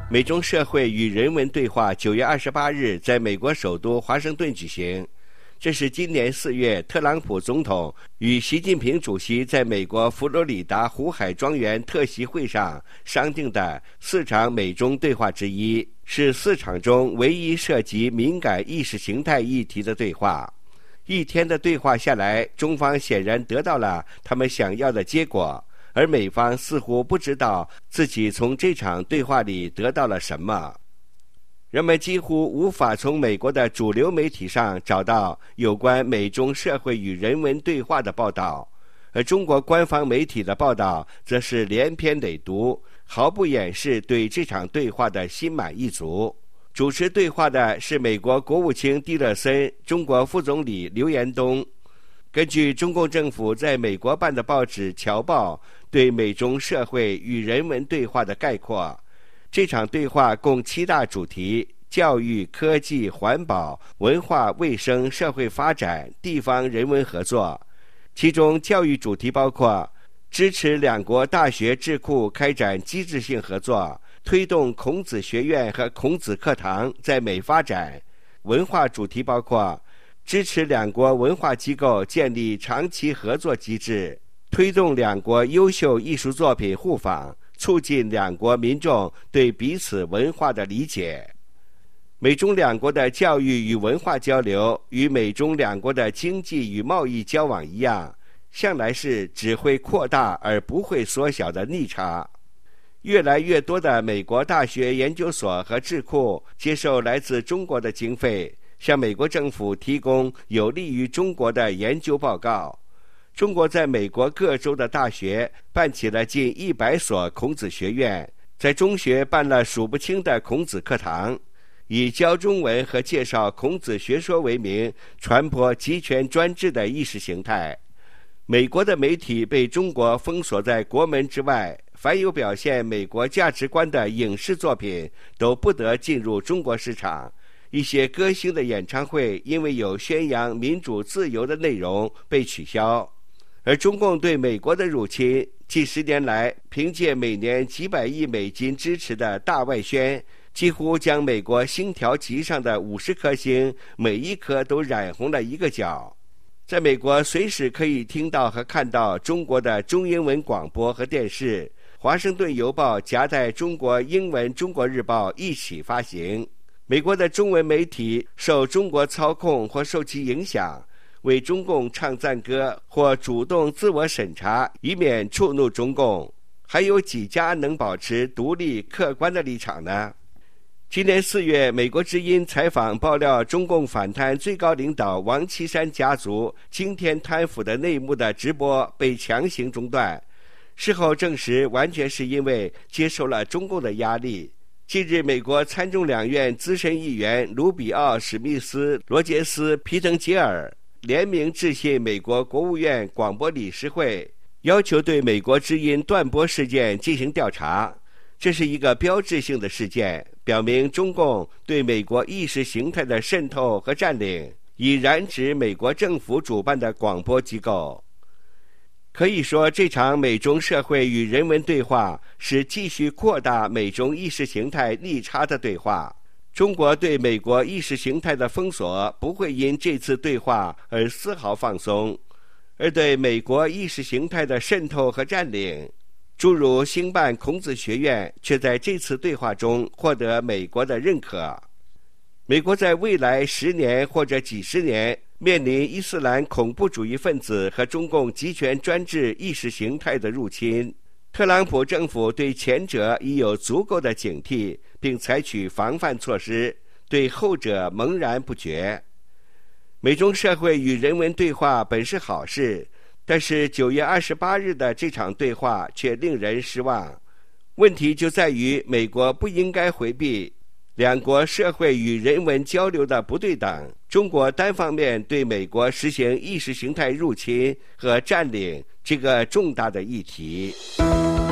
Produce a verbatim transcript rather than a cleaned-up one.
美中社会与人文对话九月二十八日在美国首都华盛顿举行，这是今年四月特朗普总统与习近平主席在美国佛罗里达湖海庄园特席会上商定的四场美中对话之一，是四场中唯一涉及敏感意识形态议题的对话。一天的对话下来，中方显然得到了他们想要的结果，而美方似乎不知道自己从这场对话里得到了什么。人们几乎无法从美国的主流媒体上找到有关美中社会与人文对话的报道，而中国官方媒体的报道则是连篇累牍，毫不掩饰对这场对话的心满意足。主持对话的是美国国务卿蒂勒森、中国副总理刘延东。根据中共政府在美国办的报纸《侨报》对美中社会与人文对话的概括，这场对话共七大主题：教育、科技、环保、文化、卫生、社会发展、地方人文合作。其中教育主题包括支持两国大学智库开展机制性合作，推动孔子学院和孔子课堂在美发展。文化主题包括支持两国文化机构建立长期合作机制，推动两国优秀艺术作品互访，促进两国民众对彼此文化的理解。美中两国的教育与文化交流与美中两国的经济与贸易交往一样，向来是只会扩大而不会缩小的逆差。越来越多的美国大学研究所和智库接受来自中国的经费，向美国政府提供有利于中国的研究报告。中国在美国各州的大学办起了近一百所孔子学院，在中学办了数不清的孔子课堂，以教中文和介绍孔子学说为名，传播集权专制的意识形态。美国的媒体被中国封锁在国门之外，凡有表现美国价值观的影视作品都不得进入中国市场。一些歌星的演唱会因为有宣扬民主自由的内容被取消。而中共对美国的入侵，近十年来凭借每年几百亿美金支持的大外宣，几乎将美国星条旗上的五十颗星每一颗都染红了一个角。在美国随时可以听到和看到中国的中英文广播和电视，华盛顿邮报夹带中国英文中国日报一起发行。美国的中文媒体受中国操控或受其影响，为中共唱赞歌或主动自我审查，以免触怒中共。还有几家能保持独立客观的立场呢？今年四月，美国之音采访爆料中共反贪最高领导王岐山家族惊天贪腐的内幕的直播被强行中断，事后证实完全是因为接受了中共的压力。近日，美国参众两院资深议员卢比奥、史密斯、罗杰斯、皮滕杰尔联名致信美国国务院广播理事会，要求对美国之音断播事件进行调查。这是一个标志性的事件，表明中共对美国意识形态的渗透和占领，已染指美国政府主办的广播机构。可以说，这场美中社会与人文对话是继续扩大美中意识形态逆差的对话。中国对美国意识形态的封锁不会因这次对话而丝毫放松，而对美国意识形态的渗透和占领，诸如兴办孔子学院，却在这次对话中获得美国的认可。美国在未来十年或者几十年面临伊斯兰恐怖主义分子和中共集权专制意识形态的入侵，特朗普政府对前者已有足够的警惕，并采取防范措施，对后者茫然不觉。美中社会与人文对话本是好事，但是九月二十八日的这场对话却令人失望。问题就在于美国不应该回避两国社会与人文交流的不对等，中国单方面对美国实行意识形态入侵和占领这个重大的议题。